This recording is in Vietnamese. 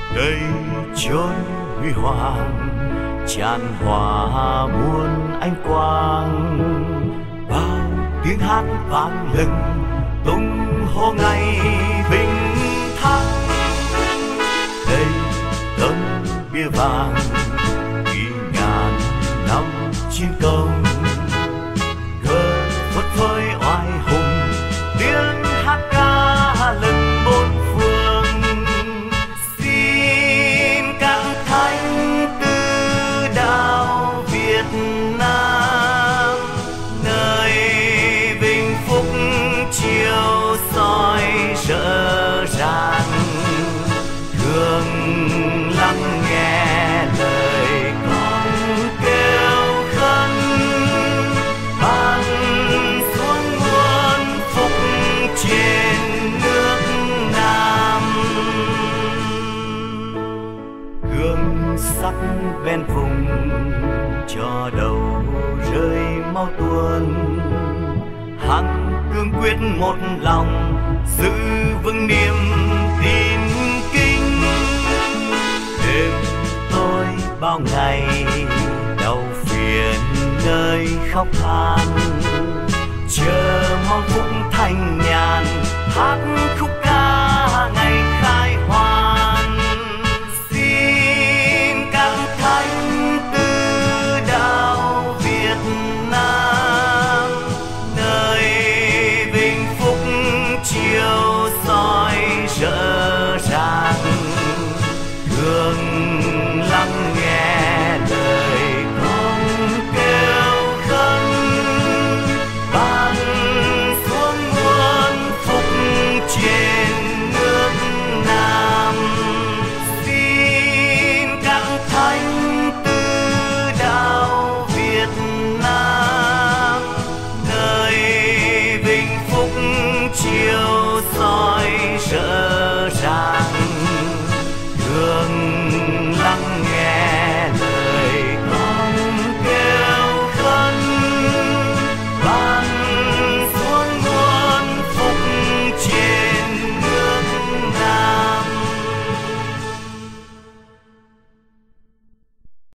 Cây chốn huy hoàng tràn hòa muôn ánh quang, bao tiếng hát vang lừng tung hô ngày vinh thắng. Đây tấm bia vàng ghi ngàn năm chiến công, cờ phất phới oai hùng tiếng hát ca lừng bốn phương. Xin các thánh tứ đạo Việt Nam, nơi vinh phúc chiếu soi rỡ ràng, thương lắng nghe lời con kêu khấn, ban xuống muôn phúc trên nước Nam. Gương sắc ven vùng cho đầu rơi máu tuôn, hằng cương quyết một lòng giữ vững niềm tin kính. Đêm tôi bao ngày đau phiền nơi khóc than, chờ mong phúc thanh nhàn hát khúc ca